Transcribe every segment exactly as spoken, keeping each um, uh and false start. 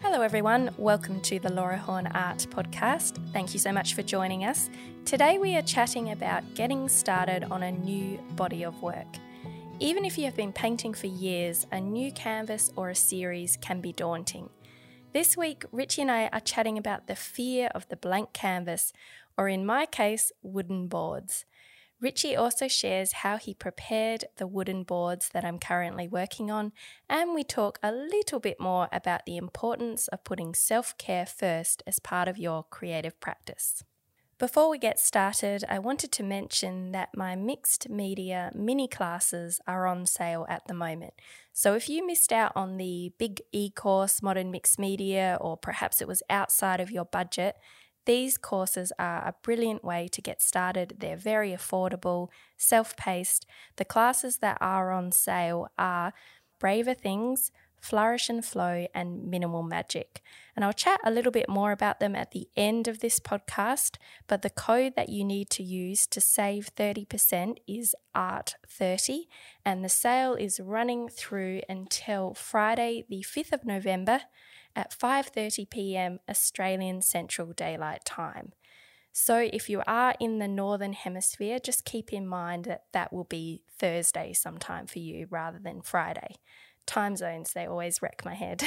Hello everyone, welcome to the Laura Horn Art Podcast. Thank you so much for joining us. Today we are chatting about getting started on a new body of work. Even if you have been painting for years, a new canvas or a series can be daunting. This week, Richie and I are chatting about the fear of the blank canvas, or in my case, wooden boards. Richie also shares how he prepared the wooden boards that I'm currently working on, and we talk a little bit more about the importance of putting self-care first as part of your creative practice. Before we get started, I wanted to mention that my mixed media mini classes are on sale at the moment. So if you missed out on the big e-course, Modern Mixed Media, or perhaps it was outside of your budget, these courses are a brilliant way to get started. They're very affordable, self-paced. The classes that are on sale are Braver Things, Flourish and Flow, and Minimal Magic. And I'll chat a little bit more about them at the end of this podcast, but the code that you need to use to save thirty percent is A R T thirty, and the sale is running through until Friday the fifth of November at five thirty p.m. Australian Central Daylight Time. So if you are in the Northern Hemisphere, just keep in mind that that will be Thursday sometime for you rather than Friday. Time zones, they always wreck my head.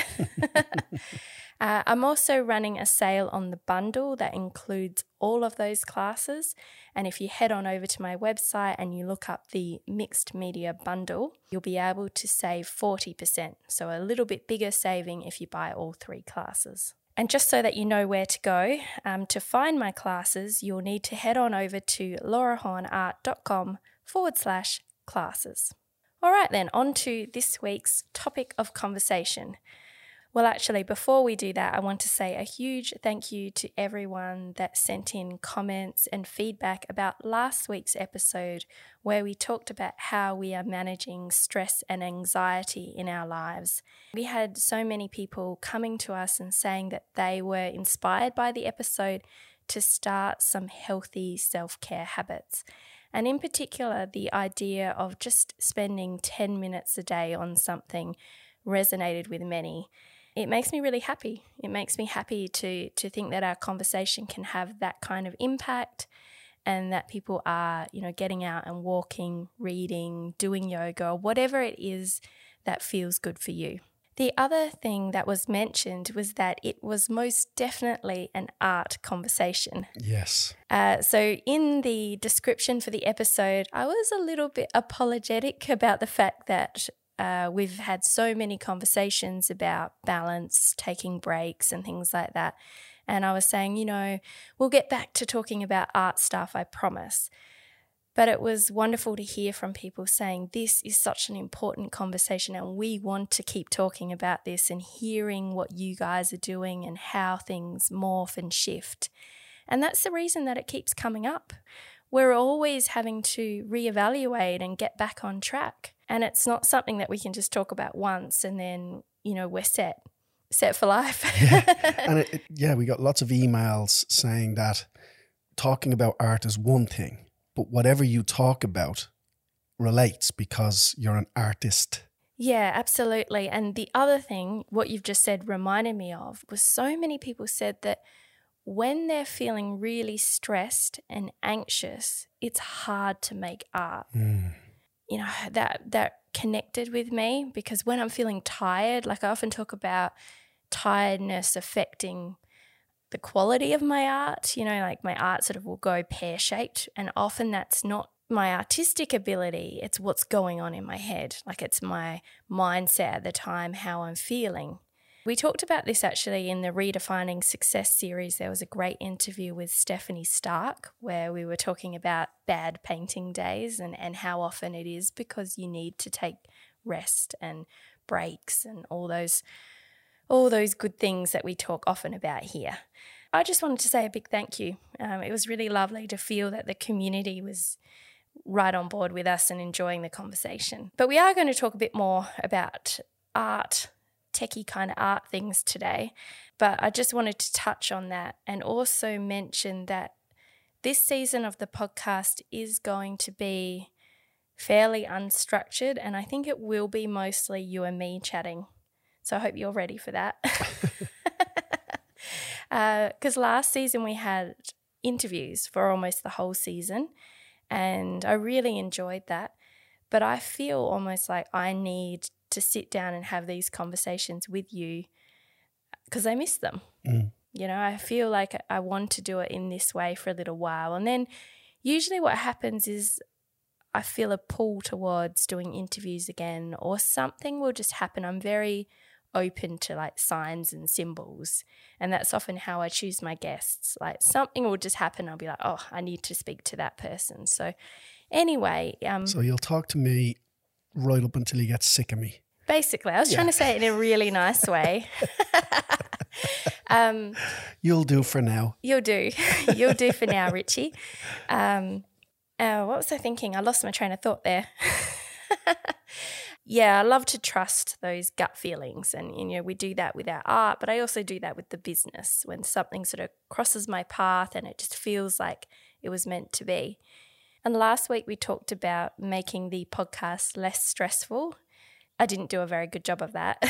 uh, I'm also running a sale on the bundle that includes all of those classes. And if you head on over to my website and you look up the Mixed Media Bundle, you'll be able to save forty percent. So a little bit bigger saving if you buy all three classes. And just so that you know where to go, um, to find my classes, you'll need to head on over to laurahornart.com forward slash classes. All right then, on to this week's topic of conversation. Well, actually, before we do that, I want to say a huge thank you to everyone that sent in comments and feedback about last week's episode where we talked about how we are managing stress and anxiety in our lives. We had so many people coming to us and saying that they were inspired by the episode to start some healthy self-care habits. And in particular, the idea of just spending ten minutes a day on something resonated with many. It makes me really happy. It makes me happy to to think that our conversation can have that kind of impact and that people are, you know, getting out and walking, reading, doing yoga, whatever it is that feels good for you. The other thing that was mentioned was that it was most definitely an art conversation. Yes. Uh, so in the description for the episode, I was a little bit apologetic about the fact that uh, we've had so many conversations about balance, taking breaks and things like that. And I was saying, you know, we'll get back to talking about art stuff, I promise. But it was wonderful to hear from people saying this is such an important conversation and we want to keep talking about this and hearing what you guys are doing and how things morph and shift. And that's the reason that it keeps coming up. We're always having to reevaluate and get back on track. And it's not something that we can just talk about once and then, you know, we're set, set for life. yeah. And it, it, yeah, we got lots of emails saying that talking about art is one thing. But whatever you talk about relates because you're an artist. Yeah, absolutely. And the other thing, what you've just said reminded me of, was so many people said that when they're feeling really stressed and anxious, it's hard to make art. Mm. You know, that that connected with me because when I'm feeling tired, like I often talk about tiredness affecting the quality of my art, you know, like my art sort of will go pear-shaped and often that's not my artistic ability, it's what's going on in my head, like it's my mindset at the time, how I'm feeling. We talked about this actually in the Redefining Success series. There was a great interview with Stephanie Stark where we were talking about bad painting days and, and how often it is because you need to take rest and breaks and all those all those good things that we talk often about here. I just wanted to say a big thank you. Um, it was really lovely to feel that the community was right on board with us and enjoying the conversation. But we are going to talk a bit more about art, techie kind of art things today. But I just wanted to touch on that and also mention that this season of the podcast is going to be fairly unstructured and I think it will be mostly you and me chatting. So I hope you're ready for that. Because uh, last season we had interviews for almost the whole season, and I really enjoyed that. But I feel almost like I need to sit down and have these conversations with you because I miss them. Mm. You know, I feel like I want to do it in this way for a little while. And then usually what happens is I feel a pull towards doing interviews again, or something will just happen. I'm very open to like signs and symbols, and that's often how I choose my guests. Like something will just happen. I'll be like, oh, I need to speak to that person. So anyway. Um, so you'll talk to me right up until you get sick of me. Basically, I was yeah. trying to say it in a really nice way. um, you'll do for now. You'll do. You'll do for now, Richie. Um, uh, what was I thinking? I lost my train of thought there. Yeah, I love to trust those gut feelings, and you know we do that with our art, but I also do that with the business when something sort of crosses my path and it just feels like it was meant to be. And last week we talked about making the podcast less stressful. I didn't do a very good job of that.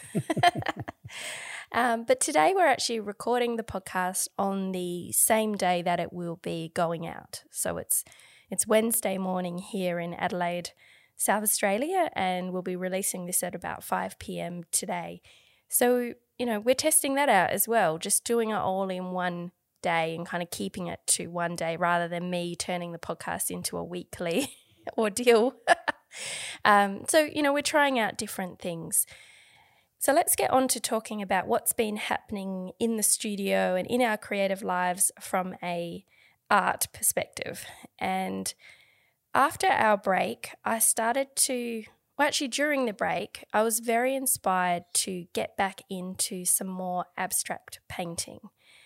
um, but today we're actually recording the podcast on the same day that it will be going out. So it's it's Wednesday morning here in Adelaide, South Australia, and we'll be releasing this at about five p.m. today. So, you know, we're testing that out as well, just doing it all in one day and kind of keeping it to one day rather than me turning the podcast into a weekly ordeal. um, so, you know, we're trying out different things. So let's get on to talking about what's been happening in the studio and in our creative lives from a art perspective. And after our break, I started to, well, actually during the break, I was very inspired to get back into some more abstract painting.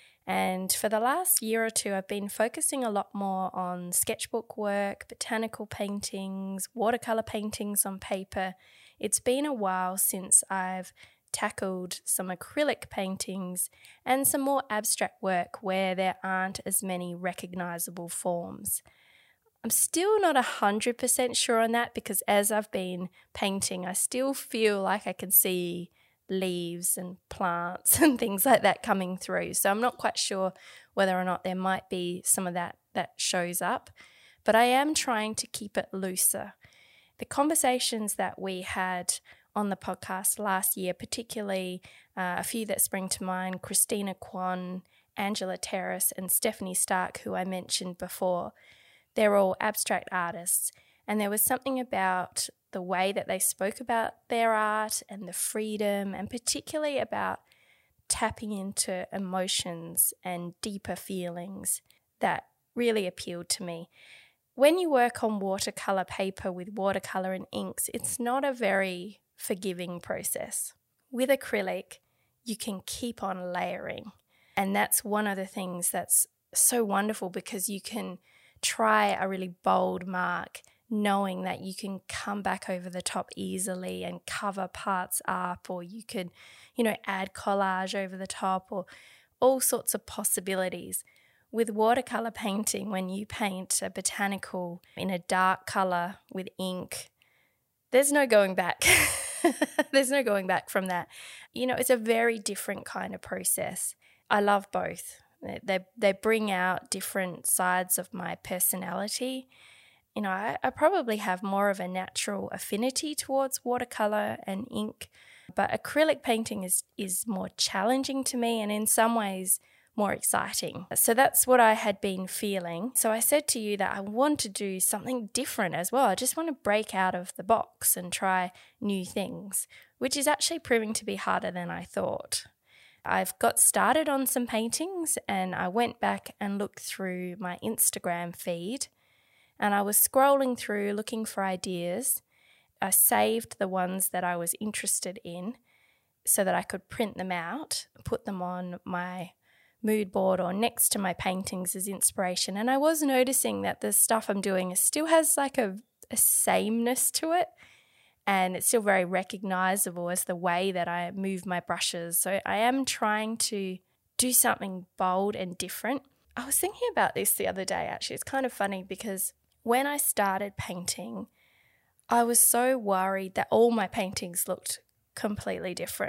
And for the last year or two, I've been focusing a lot more on sketchbook work, botanical paintings, watercolour paintings on paper. It's been a while since I've tackled some acrylic paintings and some more abstract work where there aren't as many recognisable forms. I'm still not one hundred percent sure on that because as I've been painting, I still feel like I can see leaves and plants and things like that coming through. So I'm not quite sure whether or not there might be some of that that shows up, but I am trying to keep it looser. The conversations that we had on the podcast last year, particularly uh, a few that spring to mind, Christina Kwan, Angela Terrace and Stephanie Stark, who I mentioned before, they're all abstract artists, and there was something about the way that they spoke about their art and the freedom, and particularly about tapping into emotions and deeper feelings that really appealed to me. When you work on watercolour paper with watercolour and inks, it's not a very forgiving process. With acrylic, you can keep on layering, and that's one of the things that's so wonderful because you can try a really bold mark knowing that you can come back over the top easily and cover parts up, or you could, you know, add collage over the top, or all sorts of possibilities. With watercolour painting, when you paint a botanical in a dark colour with ink, there's no going back. There's no going back from that. You know, it's a very different kind of process. I love both. They they bring out different sides of my personality. You know, I, I probably have more of a natural affinity towards watercolour and ink, but acrylic painting is is more challenging to me and in some ways more exciting. So that's what I had been feeling. So I said to you that I want to do something different as well. I just want to break out of the box and try new things, which is actually proving to be harder than I thought. I've got started on some paintings and I went back and looked through my Instagram feed and I was scrolling through looking for ideas. I saved the ones that I was interested in so that I could print them out, put them on my mood board or next to my paintings as inspiration. And I was noticing that the stuff I'm doing still has like a, a sameness to it. And it's still very recognisable as the way that I move my brushes. So I am trying to do something bold and different. I was thinking about this the other day, actually. It's kind of funny because when I started painting, I was so worried that all my paintings looked completely different.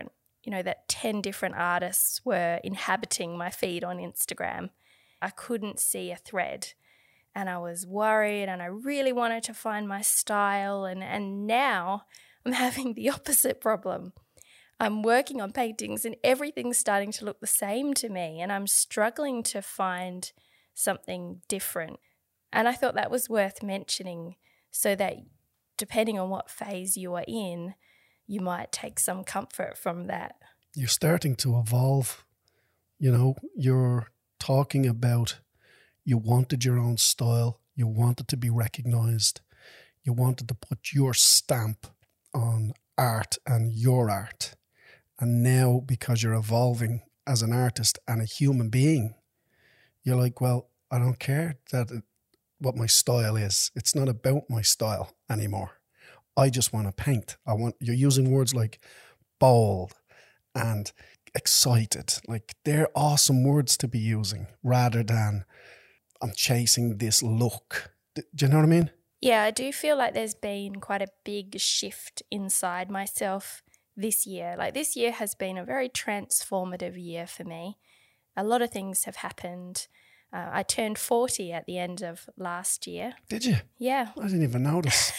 you know, that ten different artists were inhabiting my feed on Instagram. I couldn't see a thread and I was worried and I really wanted to find my style. And, and now I'm having the opposite problem. I'm working on paintings and everything's starting to look the same to me and I'm struggling to find something different. And I thought that was worth mentioning so that depending on what phase you are in, you might take some comfort from that. You're starting to evolve. You know, you're talking about you wanted your own style, you wanted to be recognized, you wanted to put your stamp on art and your art. And now, because you're evolving as an artist and a human being, you're like, well, I don't care that it, what my style is. It's not about my style anymore. I just want to paint. I want. You're using words like bold and excited. Like, they're awesome words to be using rather than I'm chasing this look. Do you know what I mean? Yeah, I do feel like there's been quite a big shift inside myself this year. Like, this year has been a very transformative year for me. A lot of things have happened. Uh, I turned forty at the end of last year. Did you? Yeah. I didn't even notice.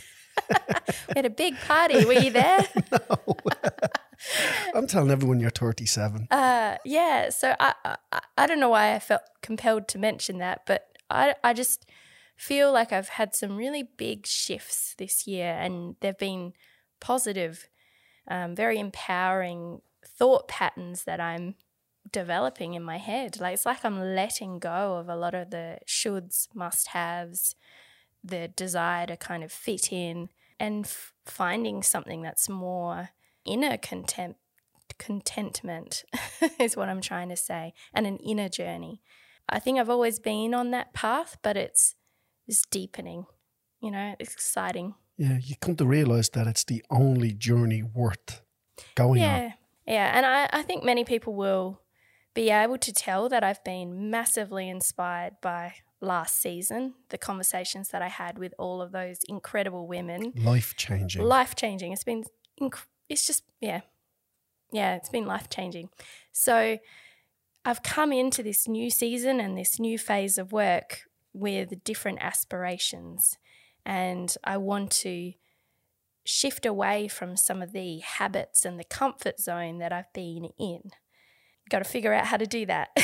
We had a big party. Were you there? No. I'm telling everyone you're thirty-seven. Uh, yeah. So I, I I don't know why I felt compelled to mention that, but I I just feel like I've had some really big shifts this year, and they've been positive, um, very empowering thought patterns that I'm developing in my head. Like, it's like I'm letting go of a lot of the shoulds, must-haves, the desire to kind of fit in, and f- finding something that's more inner content, contentment is what I'm trying to say, and an inner journey. I think I've always been on that path, but it's it's deepening, you know, it's exciting. Yeah, you come to realise that it's the only journey worth going yeah. on. Yeah, and I, I think many people will be able to tell that I've been massively inspired by last season, the conversations that I had with all of those incredible women. Life-changing. Life-changing. It's been, inc- it's just, yeah. Yeah, it's been life-changing. So I've come into this new season and this new phase of work with different aspirations, and I want to shift away from some of the habits and the comfort zone that I've been in. Got to figure out how to do that.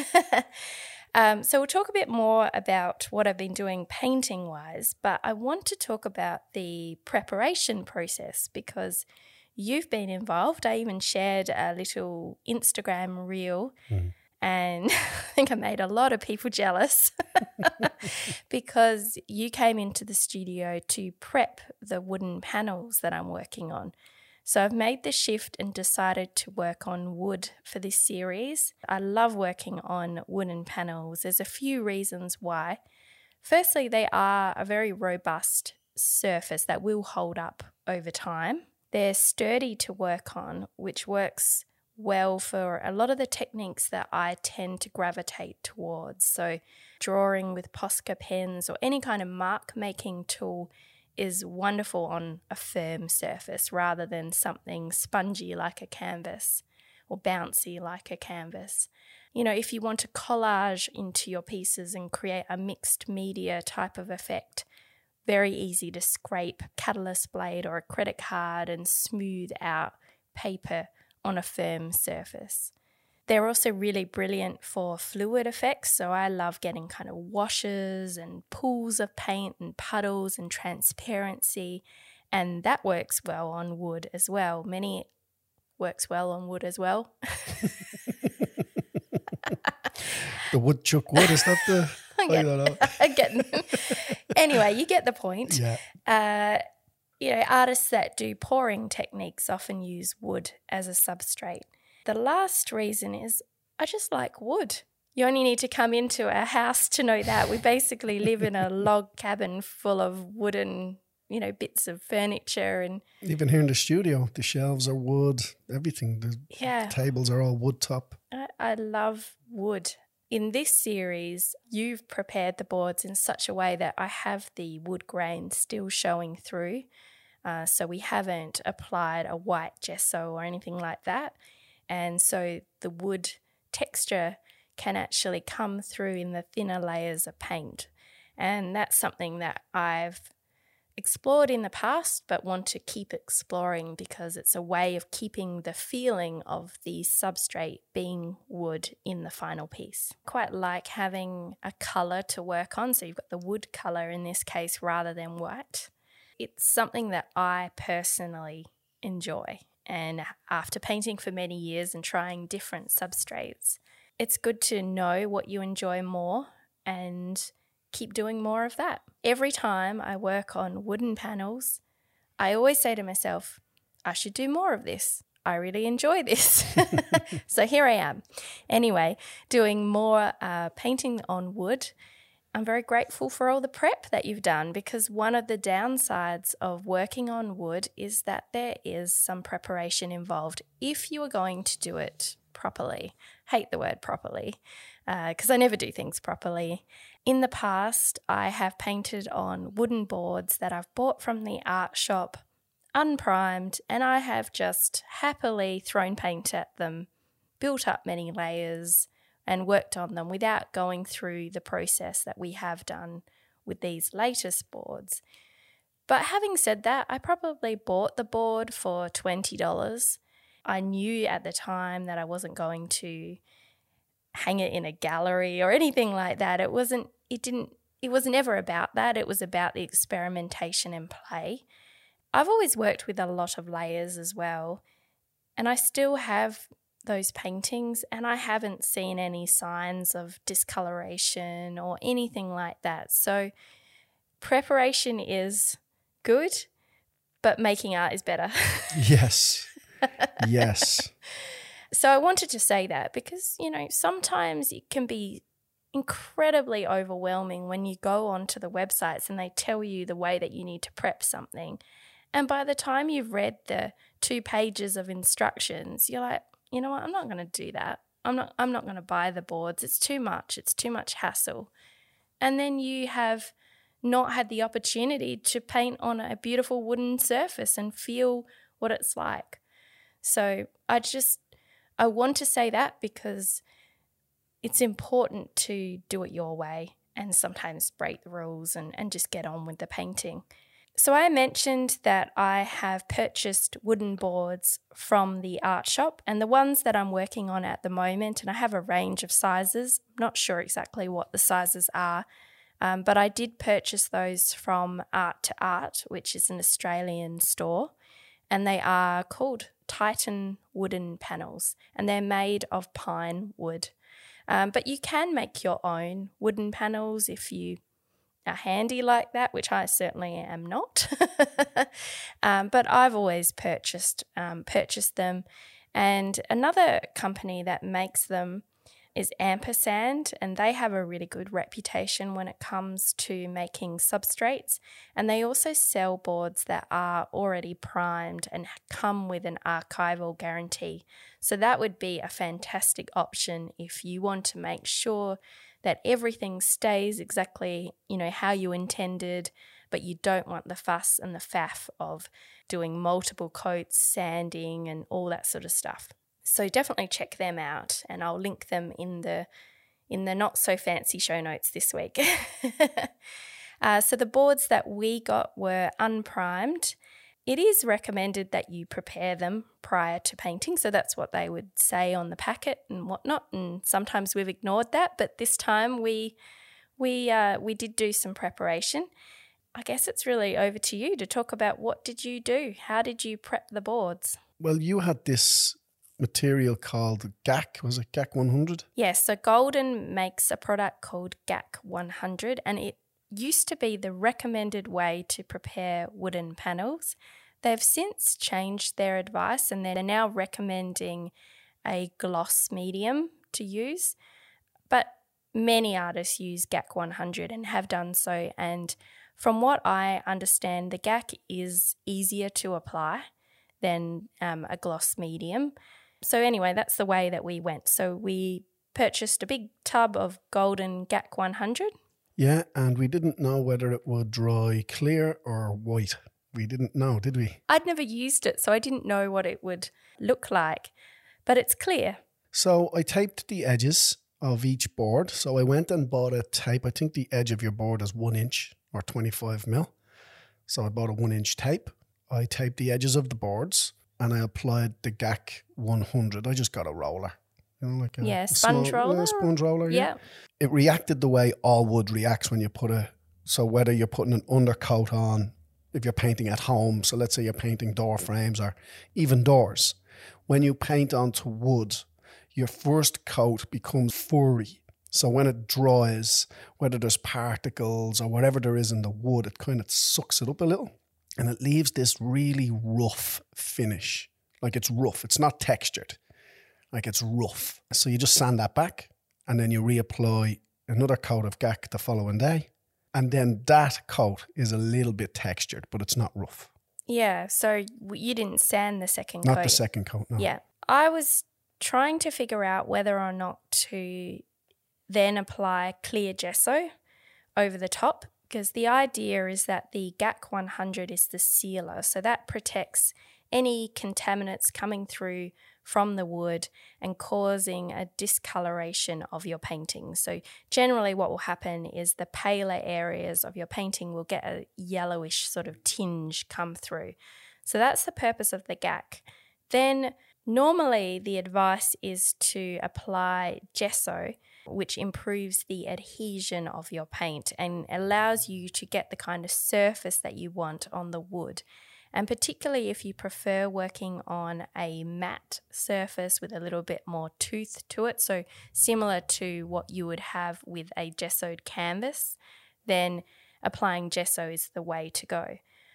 um, so we'll talk a bit more about what I've been doing painting-wise, but I want to talk about the preparation process because you've been involved. I even shared a little Instagram reel mm. and I think I made a lot of people jealous because you came into the studio to prep the wooden panels that I'm working on. So I've made the shift and decided to work on wood for this series. I love working on wooden panels. There's a few reasons why. Firstly, they are a very robust surface that will hold up over time. They're sturdy to work on, which works well for a lot of the techniques that I tend to gravitate towards. So drawing with Posca pens or any kind of mark-making tool is wonderful on a firm surface rather than something spongy like a canvas or bouncy like a canvas. You know, if you want to collage into your pieces and create a mixed media type of effect, very easy to scrape catalyst blade or a credit card and smooth out paper on a firm surface. They're also really brilliant for fluid effects, so I love getting kind of washes and pools of paint and puddles and transparency, and that works well on wood as well. Many works well on wood as well. The woodchuck wood, is that the... I don't know. Getting, anyway, you get the point. Yeah. Uh, you know, artists that do pouring techniques often use wood as a substrate. The last reason is I just like wood. You only need to come into a house to know that. We basically live in a log cabin full of wooden, you know, bits of furniture. And even here in the studio, the shelves are wood, everything. The yeah. tables are all wood top. I, I love wood. In this series, you've prepared the boards in such a way that I have the wood grain still showing through. Uh, so we haven't applied a white gesso or anything like that. And so the wood texture can actually come through in the thinner layers of paint. And that's something that I've explored in the past but want to keep exploring because it's a way of keeping the feeling of the substrate being wood in the final piece. Quite like having a colour to work on, so you've got the wood colour in this case rather than white. It's something that I personally enjoy, and after painting for many years and trying different substrates, it's good to know what you enjoy more and keep doing more of that. Every time I work on wooden panels, I always say to myself, I should do more of this. I really enjoy this. So here I am. Anyway, doing more uh, painting on wood. I'm very grateful for all the prep that you've done, because one of the downsides of working on wood is that there is some preparation involved if you are going to do it properly. Hate the word properly because uh, I never do things properly. In the past, I have painted on wooden boards that I've bought from the art shop, unprimed, and I have just happily thrown paint at them, built up many layers, and worked on them without going through the process that we have done with these latest boards. But having said that, I probably bought the board for twenty dollars. I knew at the time that I wasn't going to hang it in a gallery or anything like that. It wasn't, it didn't, it was never about that. It was about the experimentation and play. I've always worked with a lot of layers as well, and I still have those paintings, and I haven't seen any signs of discoloration or anything like that. So preparation is good, but making art is better. Yes. Yes. So I wanted to say that because, you know, sometimes it can be incredibly overwhelming when you go onto the websites and they tell you the way that you need to prep something. And by the time you've read the two pages of instructions, you're like, you know what, I'm not going to do that. I'm not I'm not going to buy the boards. It's too much. It's too much hassle. And then you have not had the opportunity to paint on a beautiful wooden surface and feel what it's like. So I just, I want to say that because it's important to do it your way and sometimes break the rules and, and just get on with the painting. So I mentioned that I have purchased wooden boards from the art shop, and the ones that I'm working on at the moment, and I have a range of sizes, I'm not sure exactly what the sizes are, um, but I did purchase those from Art to Art, which is an Australian store, and they are called Titan wooden panels, and they're made of pine wood. Um, but you can make your own wooden panels if you are handy like that, which I certainly am not. um, but I've always purchased um, purchased them. And another company that makes them is Ampersand, and they have a really good reputation when it comes to making substrates. And they also sell boards that are already primed and come with an archival guarantee. So that would be a fantastic option if you want to make sure that everything stays exactly, you know, how you intended, but you don't want the fuss and the faff of doing multiple coats, sanding, and all that sort of stuff. So definitely check them out, and I'll link them in the in the not so fancy show notes this week. uh, so the boards that we got were unprimed. It is recommended that you prepare them prior to painting, so that's what they would say on the packet and whatnot, and sometimes we've ignored that, but this time we we uh, we did do some preparation. I guess it's really over to you to talk about what did you do? How did you prep the boards? Well, you had this material called G A C, was it G A C one hundred? Yes, so Golden makes a product called G A C one hundred, and it used to be the recommended way to prepare wooden panels. They've since changed their advice, and they're now recommending a gloss medium to use. But many artists use G A C one hundred and have done so, and from what I understand, the G A C is easier to apply than um, a gloss medium. So anyway, that's the way that we went. So we purchased a big tub of Golden G A C one hundred. Yeah, and we didn't know whether it would dry clear or white. We didn't know, did we? I'd never used it, so I didn't know what it would look like. But it's clear. So I taped the edges of each board. So I went and bought a tape. I think the edge of your board is one inch or twenty-five mil. So I bought a one inch tape. I taped the edges of the boards and I applied the G A C one hundred. I just got a roller. You know, like a, yeah, a sponge small, roller. Yeah, sponge roller, yeah. yeah. It reacted the way all wood reacts when you put a, so whether you're putting an undercoat on, if you're painting at home, so let's say you're painting door frames or even doors, when you paint onto wood, your first coat becomes furry. So when it dries, whether there's particles or whatever there is in the wood, it kind of sucks it up a little and it leaves this really rough finish. Like it's rough. It's not textured. Like it's rough. So you just sand that back and then you reapply another coat of G A C the following day. And then that coat is a little bit textured, but it's not rough. Yeah, so you didn't sand the second Not coat. Not the second coat, no. Yeah. I was trying to figure out whether or not to then apply clear gesso over the top, because the idea is that the G A C one hundred is the sealer, so that protects any contaminants coming through from the wood and causing a discoloration of your painting. So generally what will happen is the paler areas of your painting will get a yellowish sort of tinge come through. So that's the purpose of the G A C. Then normally the advice is to apply gesso, which improves the adhesion of your paint and allows you to get the kind of surface that you want on the wood. And particularly if you prefer working on a matte surface with a little bit more tooth to it, so similar to what you would have with a gessoed canvas, then applying gesso is the way to go.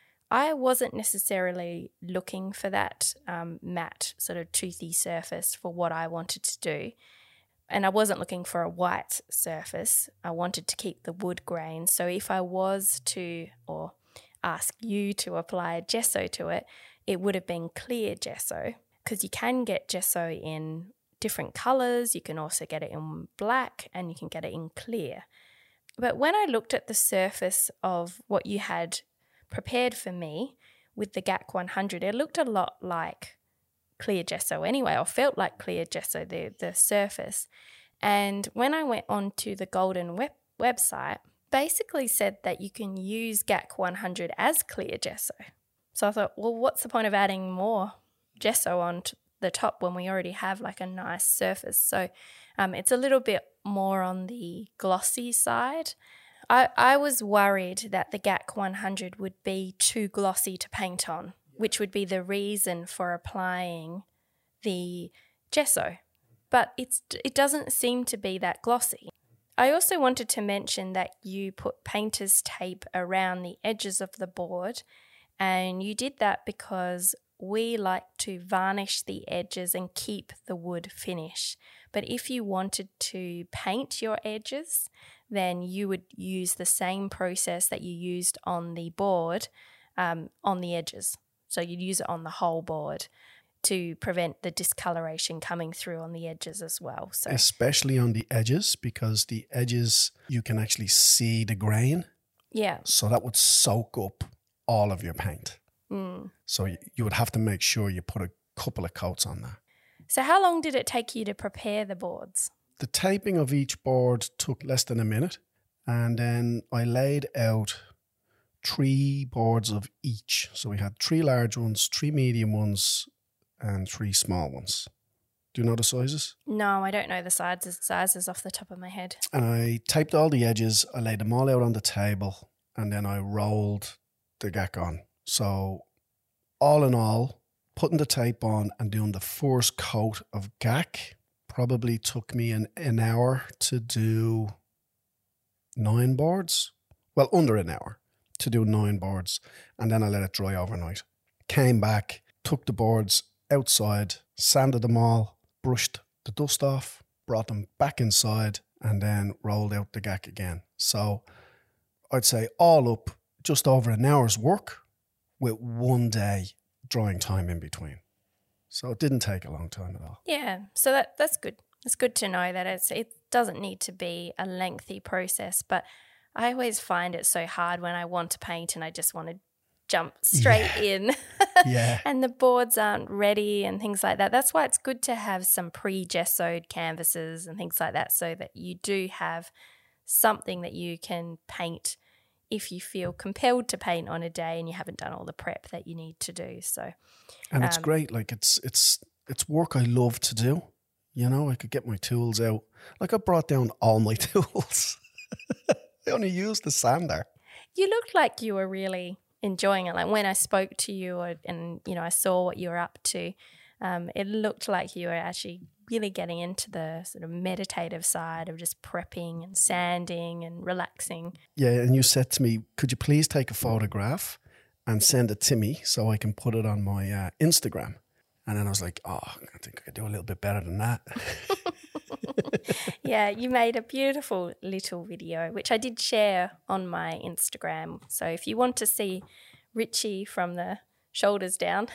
I wasn't necessarily looking for that um, matte sort of toothy surface for what I wanted to do. And I wasn't looking for a white surface. I wanted to keep the wood grain. So if I was to, or ask you to apply gesso to it, it would have been clear gesso, because you can get gesso in different colours. You can also get it in black and you can get it in clear. But when I looked at the surface of what you had prepared for me with the G A C one hundred, it looked a lot like clear gesso anyway, or felt like clear gesso, the, the surface. And when I went onto the Golden web, website, basically said that you can use G A C one hundred as clear gesso. So I thought, well, what's the point of adding more gesso on to the top when we already have like a nice surface? So um, it's a little bit more on the glossy side. I, I was worried that the G A C one hundred would be too glossy to paint on, which would be the reason for applying the gesso. But it's it doesn't seem to be that glossy. I also wanted to mention that you put painter's tape around the edges of the board, and you did that because we like to varnish the edges and keep the wood finish. But if you wanted to paint your edges, then you would use the same process that you used on the board um, on the edges. So you'd use it on the whole board to prevent the discoloration coming through on the edges as well. So especially on the edges, because the edges, you can actually see the grain. Yeah. So that would soak up all of your paint. Mm. So you would have to make sure you put a couple of coats on that. So how long did it take you to prepare the boards? The taping of each board took less than a minute. And then I laid out three boards of each. So we had three large ones, three medium ones, and three small ones. Do you know the sizes? No, I don't know the sizes, sizes off the top of my head. And I taped all the edges, I laid them all out on the table, and then I rolled the G A C on. So all in all, putting the tape on and doing the first coat of G A C probably took me an, an hour to do nine boards. Well, under an hour to do nine boards. And then I let it dry overnight. Came back, took the boards outside, sanded them all, brushed the dust off, brought them back inside, and then rolled out the G A C again. So I'd say all up just over an hour's work with one day drying time in between. So it didn't take a long time at all. Yeah, so that that's good. It's good to know that it's it doesn't need to be a lengthy process, but I always find it so hard when I want to paint and I just want to jump straight Yeah. in Yeah. and the boards aren't ready and things like that. That's why it's good to have some pre-gessoed canvases and things like that so that you do have something that you can paint if you feel compelled to paint on a day and you haven't done all the prep that you need to do. So, And it's um, great. Like it's it's it's work I love to do. You know, I could get my tools out. Like I brought down all my tools. I only used the sander. you looked like you were really enjoying it. Like when I spoke to you or, and, you know, I saw what you were up to, um, it looked like you were actually really getting into the sort of meditative side of just prepping and sanding and relaxing. Yeah, and you said to me, could you please take a photograph and send it to me so I can put it on my uh, Instagram? And then I was like, oh, I think I could do a little bit better than that. Yeah, you made a beautiful little video, which I did share on my Instagram. So if you want to see Richie from the shoulders down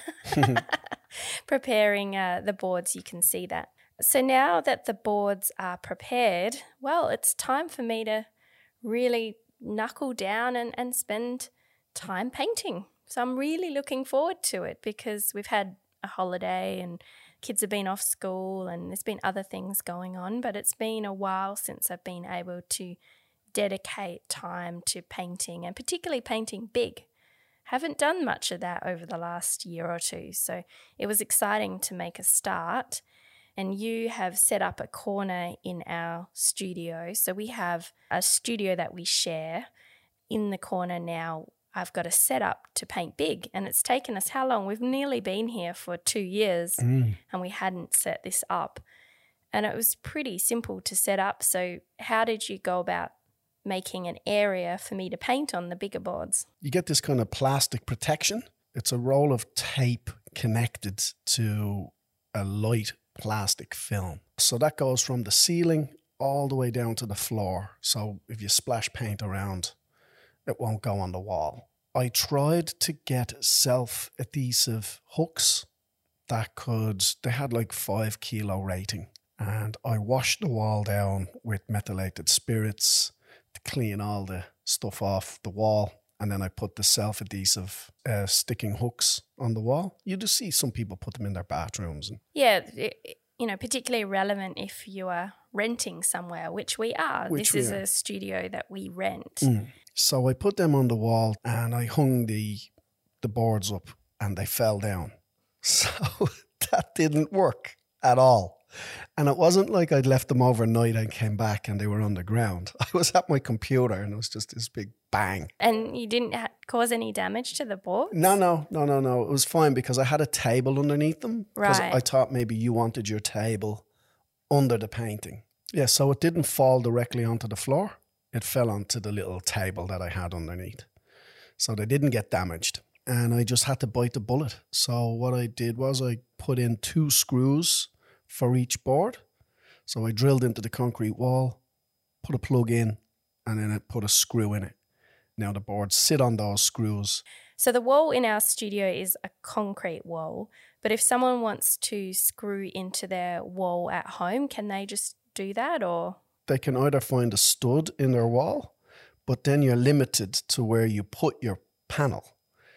preparing uh, the boards, you can see that. So now that the boards are prepared, well, it's time for me to really knuckle down and, and spend time painting. So I'm really looking forward to it because we've had a holiday and kids have been off school and there's been other things going on, but it's been a while since I've been able to dedicate time to painting and particularly painting big. Haven't done much of that over the last year or two, so it was exciting to make a start. And you have set up a corner in our studio. So we have a studio that we share. In the corner now, I've got a setup to paint big, and it's taken us how long? We've nearly been here for two years Mm. and we hadn't set this up. And it was pretty simple to set up. So how did you go about making an area for me to paint on the bigger boards? You get this kind of plastic protection. It's a roll of tape connected to a light plastic film. So that goes from the ceiling all the way down to the floor. So if you splash paint around, it won't go on the wall. I tried to get self-adhesive hooks that could, they had like five kilo rating. And I washed the wall down with methylated spirits to clean all the stuff off the wall. And then I put the self-adhesive uh, sticking hooks on the wall. You just see some people put them in their bathrooms. And Yeah, it, you know, particularly relevant if you are renting somewhere, which we are. Which this we is are. a studio that we rent. Mm. So I put them on the wall and I hung the the boards up and they fell down. So that didn't work at all. And it wasn't like I'd left them overnight and came back and they were on the ground. I was at my computer and it was just this big bang. And you didn't ha- cause any damage to the board? No, no, no, no, no. It was fine because I had a table underneath them. Because Right. I thought maybe you wanted your table under the painting. Yeah, so it didn't fall directly onto the floor. It fell onto the little table that I had underneath. So they didn't get damaged. And I just had to bite the bullet. So what I did was I put in two screws for each board. So I drilled into the concrete wall, put a plug in, and then I put a screw in it. Now the boards sit on those screws. So the wall in our studio is a concrete wall, but if someone wants to screw into their wall at home, can they just do that or? They can either find a stud in their wall, but then you're limited to where you put your panel.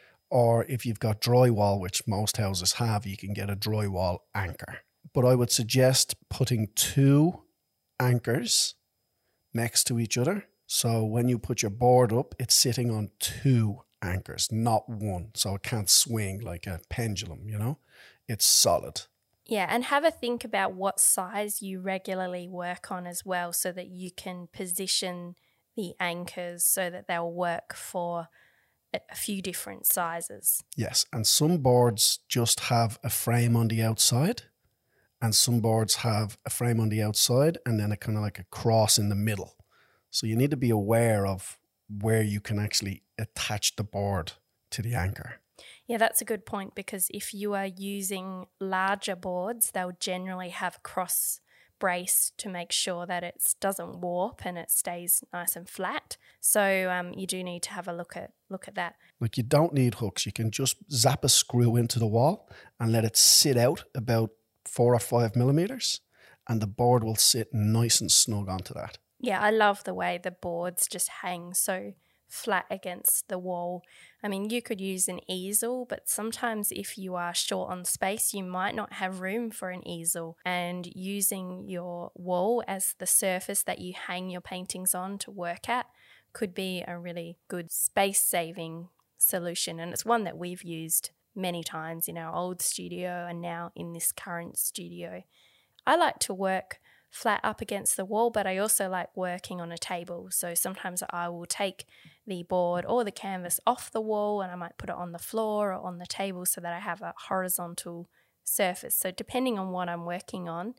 Or if you've got drywall, which most houses have, you can get a drywall anchor. But I would suggest putting two anchors next to each other. So when you put your board up, it's sitting on two anchors, not one. So it can't swing like a pendulum, you know? It's solid. Yeah, and have a think about what size you regularly work on as well so that you can position the anchors so that they'll work for a a few different sizes. Yes, and some boards just have a frame on the outside, and some boards have a frame on the outside and then a kind of like a cross in the middle. So you need to be aware of where you can actually attach the board to the anchor. Yeah, that's a good point because if you are using larger boards, they'll generally have cross brace to make sure that it doesn't warp and it stays nice and flat. So um, you do need to have a look at look at that. Like you don't need hooks. You can just zap a screw into the wall and let it sit out about four or five millimeters and the board will sit nice and snug onto that. Yeah, I love the way the boards just hang so flat against the wall. I mean, you could use an easel, but sometimes if you are short on space, you might not have room for an easel. And using your wall as the surface that you hang your paintings on to work at could be a really good space-saving solution. And it's one that we've used many times in our old studio and now in this current studio. I like to work flat up against the wall, but I also like working on a table. So sometimes I will take the board or the canvas off the wall and I might put it on the floor or on the table so that I have a horizontal surface. So depending on what I'm working on,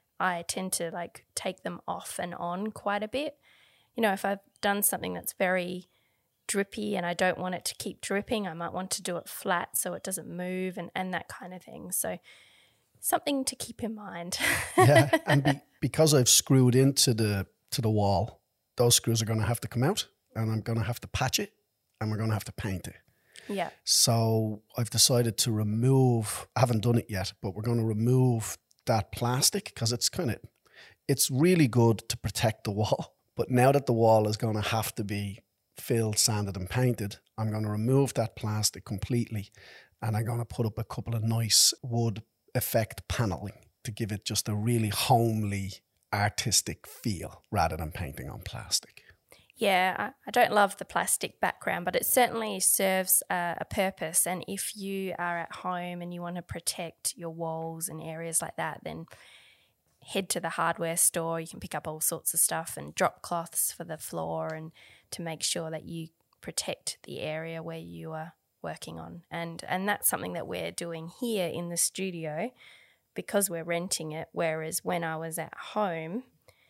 I tend to like take them off and on quite a bit. You know, if I've done something that's very drippy and I don't want it to keep dripping, I might want to do it flat so it doesn't move and, and that kind of thing. So something to keep in mind. Yeah, and be, because I've screwed into the to the wall, those screws are going to have to come out and I'm going to have to patch it and we're going to have to paint it. Yeah. So I've decided to remove, I haven't done it yet, but we're going to remove that plastic because it's kind of, it's really good to protect the wall. But now that the wall is going to have to be filled, sanded and painted, I'm going to remove that plastic completely and I'm going to put up a couple of nice wood effect paneling to give it just a really homely, artistic feel rather than painting on plastic. Yeah, I, I don't love the plastic background, but it certainly serves a, a purpose. And if you are at home and you want to protect your walls and areas like that, then head to the hardware store. You can pick up all sorts of stuff and drop cloths for the floor and to make sure that you protect the area where you are working on. And and that's something that we're doing here in the studio because we're renting it, whereas when I was at home,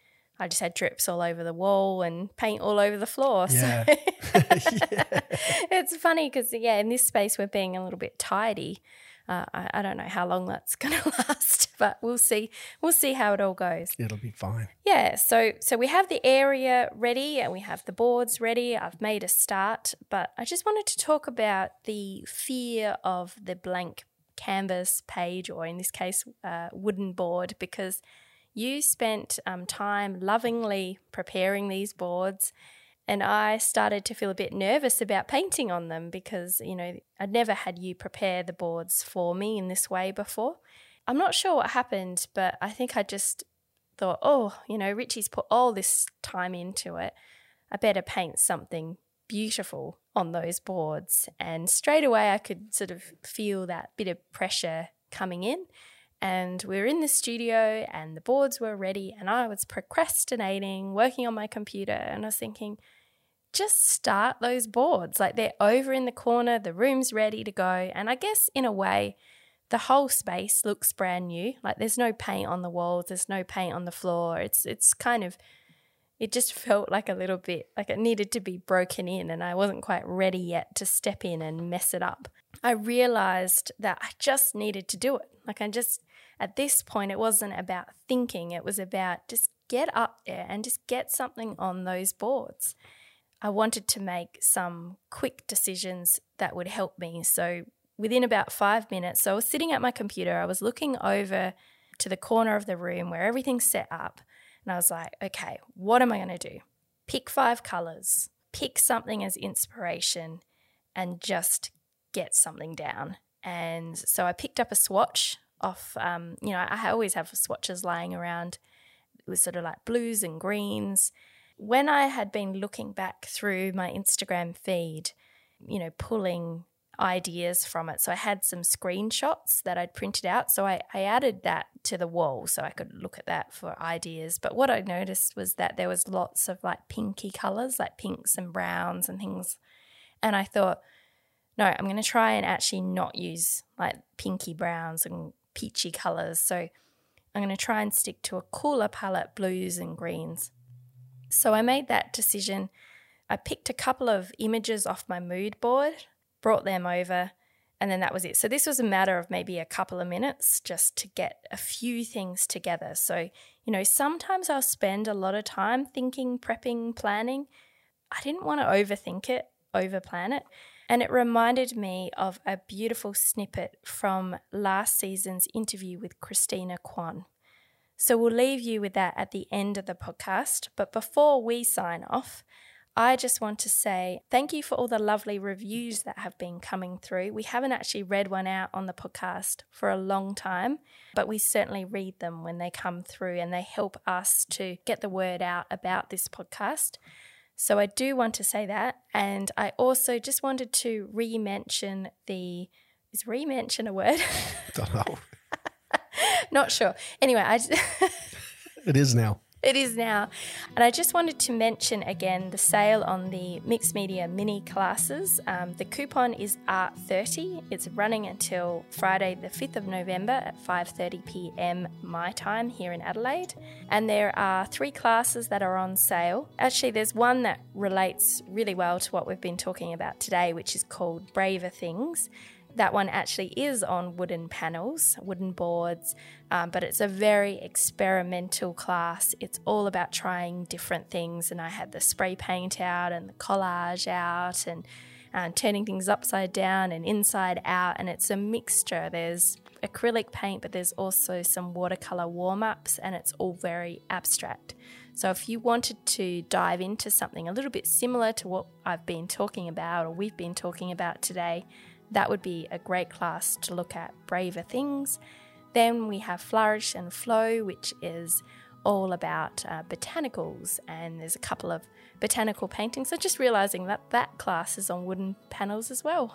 I just had drips all over the wall and paint all over the floor. Yeah. So Yeah. It's funny because, yeah, in this space we're being a little bit tidy. Uh, I, I don't know how long that's going to last, but we'll see. We'll see how it all goes. It'll be fine. Yeah, so so we have the area ready and we have the boards ready. I've made a start, but I just wanted to talk about the fear of the blank canvas page, or in this case, uh, wooden board, because you spent um, time lovingly preparing these boards. And I started to feel a bit nervous about painting on them because, you know, I'd never had you prepare the boards for me in this way before. I'm not sure what happened, but I think I just thought, oh, you know, Richie's put all this time into it. I better paint something beautiful on those boards. And straight away I could sort of feel that bit of pressure coming in. And we were in the studio and the boards were ready and I was procrastinating, working on my computer, and I was thinking, just start those boards. Like, they're over in the corner, the room's ready to go. And I guess in a way, the whole space looks brand new. Like, there's no paint on the walls, there's no paint on the floor. It's it's kind of, it just felt like a little bit like it needed to be broken in and I wasn't quite ready yet to step in and mess it up. I realized that I just needed to do it. Like, I just, at this point, it wasn't about thinking. It was about just get up there and just get something on those boards. I wanted to make some quick decisions that would help me. So within about five minutes, so I was sitting at my computer, I was looking over to the corner of the room where everything's set up, and I was like, okay, what am I going to do? Pick five colours, pick something as inspiration, and just get something down. And so I picked up a swatch off, um, you know, I always have swatches lying around. It was sort of like blues and greens. When I had been looking back through my Instagram feed, you know, pulling ideas from it, so I had some screenshots that I'd printed out. So I, I added that to the wall so I could look at that for ideas. But what I noticed was that there was lots of like pinky colours, like pinks and browns and things. And I thought, no, I'm going to try and actually not use like pinky browns and peachy colours. So I'm going to try and stick to a cooler palette, blues and greens. So I made that decision. I picked a couple of images off my mood board, brought them over, and then that was it. So this was a matter of maybe a couple of minutes just to get a few things together. So, you know, sometimes I'll spend a lot of time thinking, prepping, planning. I didn't want to overthink it, overplan it. And it reminded me of a beautiful snippet from last season's interview with Christina Kwan. So we'll leave you with that at the end of the podcast. But before we sign off, I just want to say thank you for all the lovely reviews that have been coming through. We haven't actually read one out on the podcast for a long time, but we certainly read them when they come through, and they help us to get the word out about this podcast. So I do want to say that. And I also just wanted to re-mention the, is re-mention a word? Don't know. Not sure. Anyway, I just It is now. It is now. And I just wanted to mention again the sale on the Mixed Media Mini classes. Um, the coupon is art thirty. It's running until Friday the fifth of November at five thirty p.m. my time here in Adelaide. And there are three classes that are on sale. Actually, there's one that relates really well to what we've been talking about today, which is called Braver Things. That one actually is on wooden panels, wooden boards, um, but it's a very experimental class. It's all about trying different things, and I had the spray paint out and the collage out and uh, turning things upside down and inside out, and it's a mixture. There's acrylic paint, but there's also some watercolour warm-ups, and it's all very abstract. So if you wanted to dive into something a little bit similar to what I've been talking about or we've been talking about today, that would be a great class to look at, Braver Things. Then we have Flourish and Flow, which is all about uh, botanicals, and there's a couple of botanical paintings. So just realising that that class is on wooden panels as well.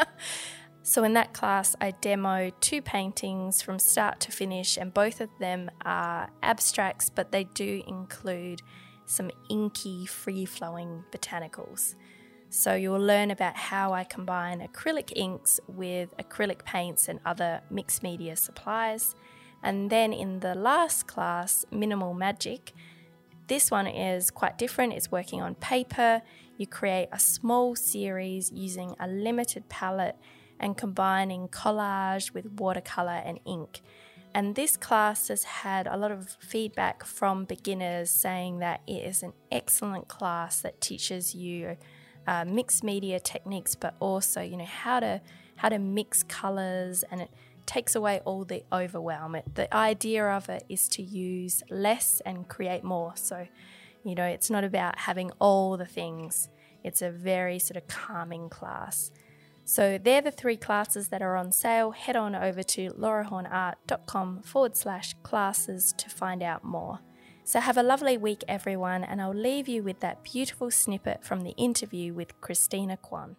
So in that class, I demo two paintings from start to finish, and both of them are abstracts, but they do include some inky, free-flowing botanicals. So you'll learn about how I combine acrylic inks with acrylic paints and other mixed media supplies. And then in the last class, Minimal Magic, this one is quite different. It's working on paper. You create a small series using a limited palette and combining collage with watercolour and ink. And this class has had a lot of feedback from beginners saying that it is an excellent class that teaches you Uh, mixed media techniques, but also, you know, how to how to mix colours, and it takes away all the overwhelm. It, the idea of it is to use less and create more. So, you know, it's not about having all the things. It's a very sort of calming class. So they're the three classes that are on sale. Head on over to laurahornart.com forward slash classes to find out more. So have a lovely week, everyone, and I'll leave you with that beautiful snippet from the interview with Christina Kwan.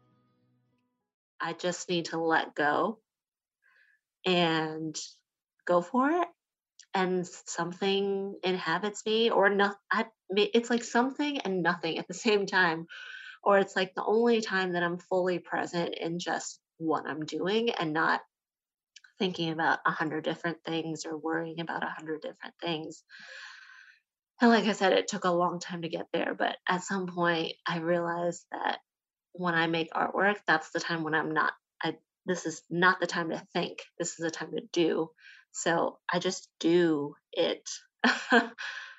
I just need to let go and go for it. And something inhabits me, or not. I, it's like something and nothing at the same time. Or it's like the only time that I'm fully present in just what I'm doing and not thinking about a hundred different things or worrying about a hundred different things. And like I said, it took a long time to get there, but at some point I realized that when I make artwork, that's the time when I'm not, I, this is not the time to think. This is the time to do. So I just do it.